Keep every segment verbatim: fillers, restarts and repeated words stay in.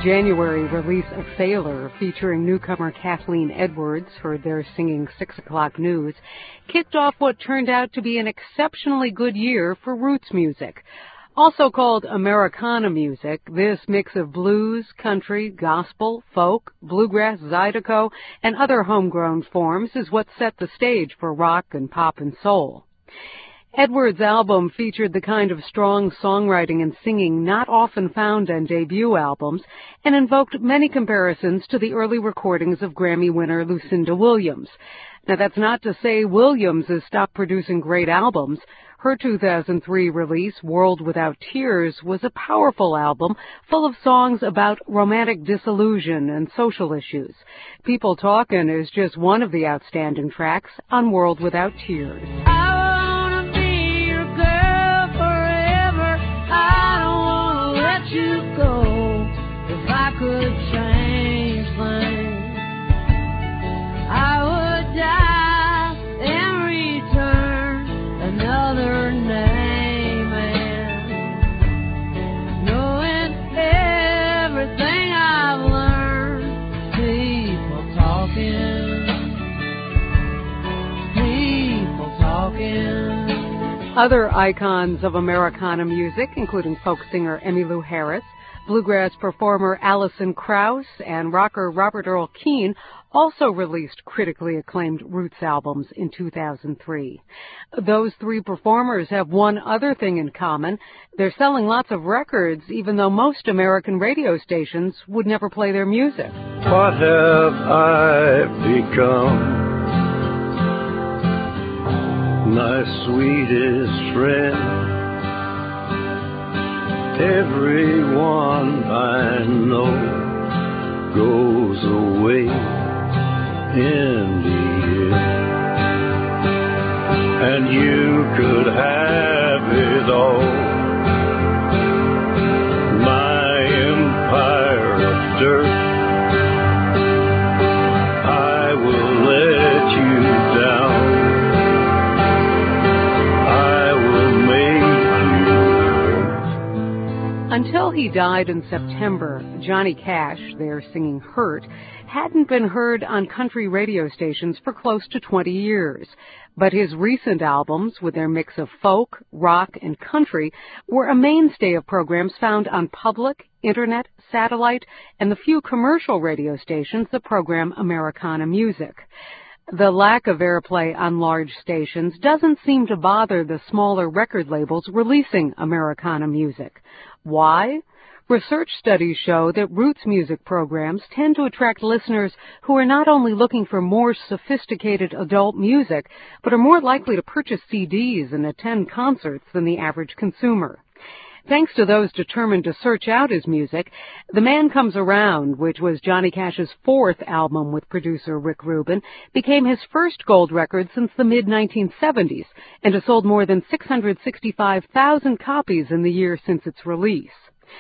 January release of Sailor, featuring newcomer Kathleen Edwards, heard there singing six o'clock News, kicked off what turned out to be an exceptionally good year for roots music. Also called Americana music, this mix of blues, country, gospel, folk, bluegrass, zydeco, and other homegrown forms is what set the stage for rock and pop and soul. Edwards' album featured the kind of strong songwriting and singing not often found on debut albums and invoked many comparisons to the early recordings of Grammy winner Lucinda Williams. Now, that's not to say Williams has stopped producing great albums. Her two thousand three release, World Without Tears, was a powerful album full of songs about romantic disillusion and social issues. People Talkin' is just one of the outstanding tracks on World Without Tears. You go if I could change things. I would die and return another name, and knowing everything I've learned. People talking, people talking. Other icons of Americana music, including folk singer Emmylou Harris, bluegrass performer Alison Krauss, and rocker Robert Earl Keen, also released critically acclaimed roots albums in two thousand three. Those three performers have one other thing in common. They're selling lots of records, even though most American radio stations would never play their music. What have I become? My sweetest friend, everyone I know goes away in the end, and you could have it all, my empire of dirt. I will let you down. Until he died in September, Johnny Cash, there singing Hurt, hadn't been heard on country radio stations for close to twenty years. But his recent albums, with their mix of folk, rock, and country, were a mainstay of programs found on public, internet, satellite, and the few commercial radio stations that program Americana music. The lack of airplay on large stations doesn't seem to bother the smaller record labels releasing Americana music. Why? Research studies show that roots music programs tend to attract listeners who are not only looking for more sophisticated adult music, but are more likely to purchase C Ds and attend concerts than the average consumer. Thanks to those determined to search out his music, The Man Comes Around, which was Johnny Cash's fourth album with producer Rick Rubin, became his first gold record since the mid nineteen seventies and has sold more than six hundred sixty-five thousand copies in the year since its release.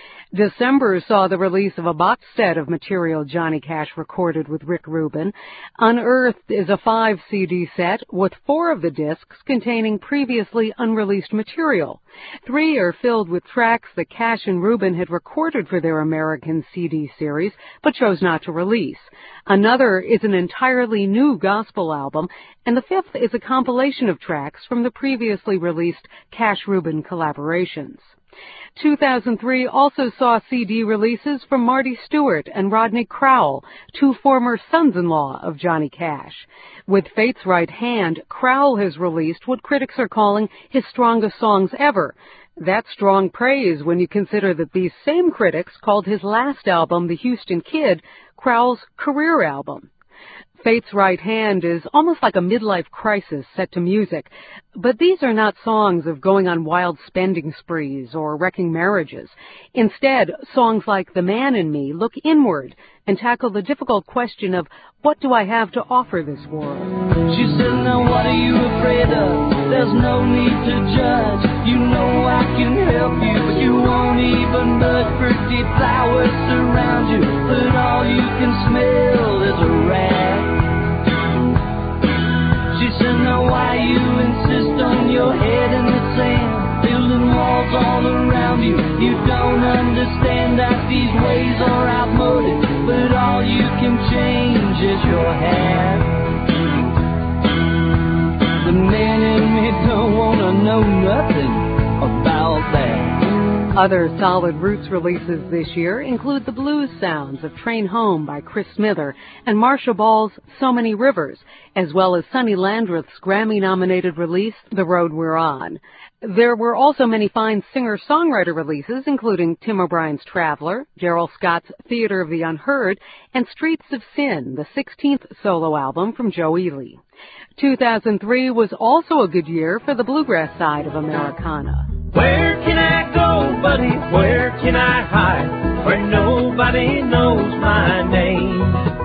December saw the release of a box set of material Johnny Cash recorded with Rick Rubin. Unearthed is a five C D set with four of the discs containing previously unreleased material. Three are filled with tracks that Cash and Rubin had recorded for their American C D series but chose not to release. Another is an entirely new gospel album, and the fifth is a compilation of tracks from the previously released Cash-Rubin collaborations. two thousand three also saw C D releases from Marty Stewart and Rodney Crowell, two former sons-in-law of Johnny Cash. With Fate's Right Hand, Crowell has released what critics are calling his strongest songs ever. That's strong praise when you consider that these same critics called his last album, The Houston Kid, Crowell's career album. Fate's Right Hand is almost like a midlife crisis set to music, but these are not songs of going on wild spending sprees or wrecking marriages. Instead, songs like The Man in Me look inward and tackle the difficult question of, what do I have to offer this world? She said, now what are you afraid of? There's no need to judge. You know I can help you, but you won't even budge. Pretty flowers surround you, but all you can smell is a rat. She said, now why you insist on your head in the sand, building walls all around you? you. You don't understand that these ways are outmoded, but all you can change is your hat. The man in me don't want to know nothing about that. Other Solid Roots releases this year include the blues sounds of Train Home by Chris Smither and Marcia Ball's So Many Rivers, as well as Sonny Landreth's Grammy-nominated release, The Road We're On. There were also many fine singer-songwriter releases, including Tim O'Brien's Traveler, Gerald Scott's Theater of the Unheard, and Streets of Sin, the sixteenth solo album from Joe Ely. two thousand three was also a good year for the bluegrass side of Americana. Where can I go, buddy? Where can I hide? Where nobody knows my name.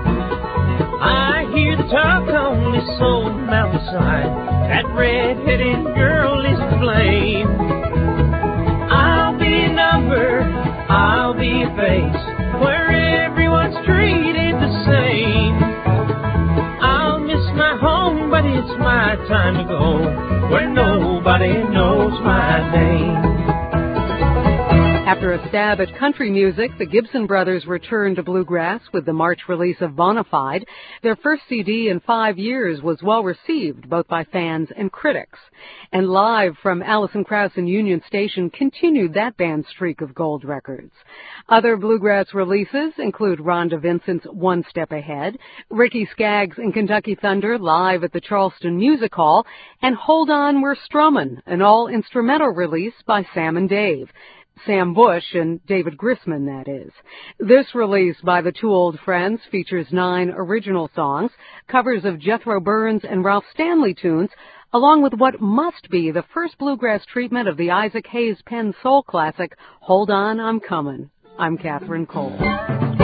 I hear the talk on this old mountainside. That red-headed girl is to blame. I'll be a number, I'll be a face, where everyone's treated the same. I'll miss my home, but it's my time to go, where nobody knows my name. After a stab at country music, the Gibson Brothers returned to bluegrass with the March release of Bonafide. Their first C D in five years was well received both by fans and critics. And Live from Alison Krauss and Union Station continued that band's streak of gold records. Other bluegrass releases include Rhonda Vincent's One Step Ahead, Ricky Skaggs and Kentucky Thunder live at the Charleston Music Hall, and Hold On, We're Strummin', an all-instrumental release by Sam and Dave. Sam Bush and David Grisman, that is. This release by the Two Old Friends features nine original songs, covers of Jethro Burns and Ralph Stanley tunes, along with what must be the first bluegrass treatment of the Isaac Hayes Penn soul classic, Hold On, I'm Comin'. I'm Catherine Cole.